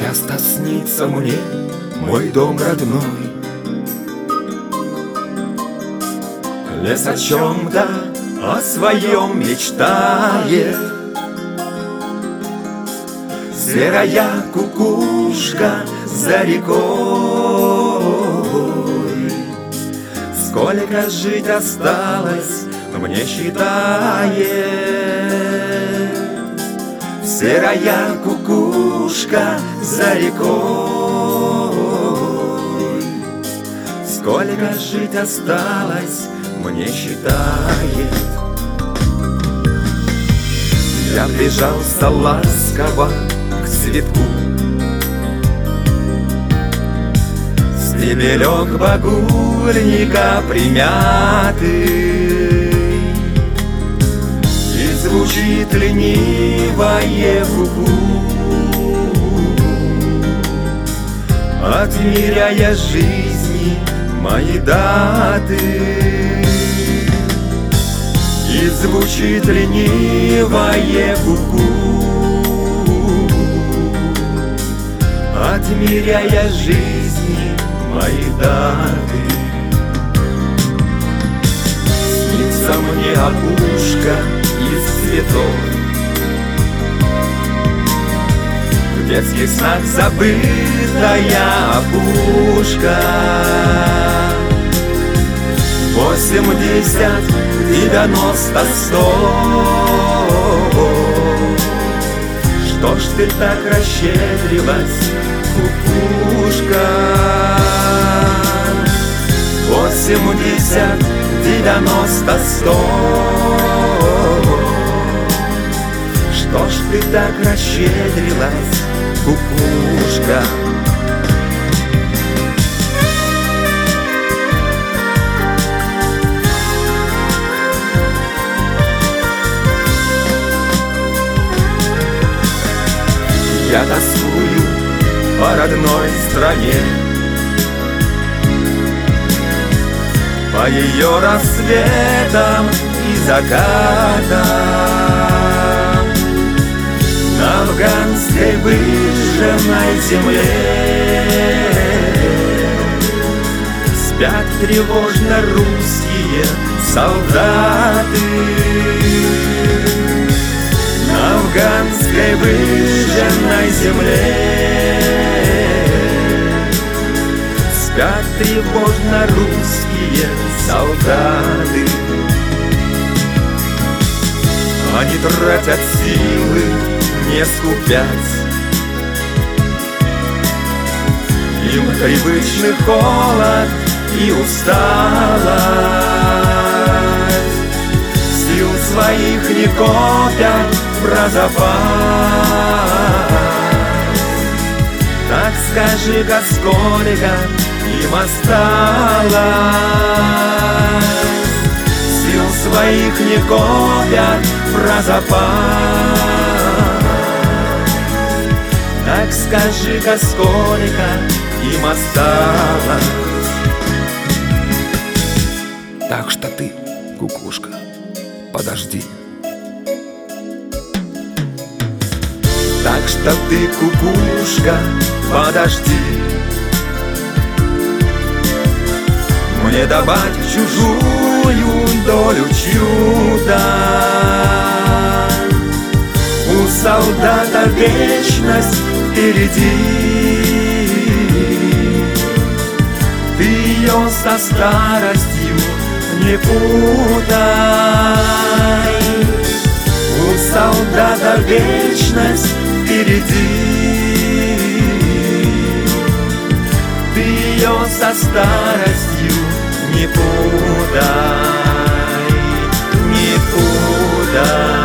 Часто снится мне мой дом родной. Лес о чем-то, о своем мечтает. Серая кукушка за рекой. Сколько жить осталось, мне считает. Серая кукушка за рекой. Сколько жить осталось, мне считает. Я прижался ласково к цветку, стебелек багульника примятый, и звучит ленивое гугу, отмеряя жизни мои даты. И звучит ленивое гугу, отмеряя жизни мои даты. Снится мне опушка из цветов, в детских снах забытая опушка. 80, 90, 100. Что ж ты так расщедрилась, кукушка? 80, 90, 100. Что ж ты так расщедрилась, кукушка? Я тоскую по родной стране, по ее рассветам и закатам, на афганской выжженной земле. Спят тревожно русские солдаты. На афганской выжженной земле спят тревожно русские солдаты. Они тратят силы, не скупясь. Им привычный холод и усталость. Сил своих не копят про запас. Так скажи-ка, сколько им осталось? Сил своих не копят про запас. Так скажи-ка, сколько им осталось? Так что ты, кукушка, подожди. Так что ты, кукушка, подожди. Мне добавь чужую долю чуда. У солдата вечность впереди. Ты ее со старостью не путай. У солдата вечность впереди. Ты ее со старостью не путай, не путай.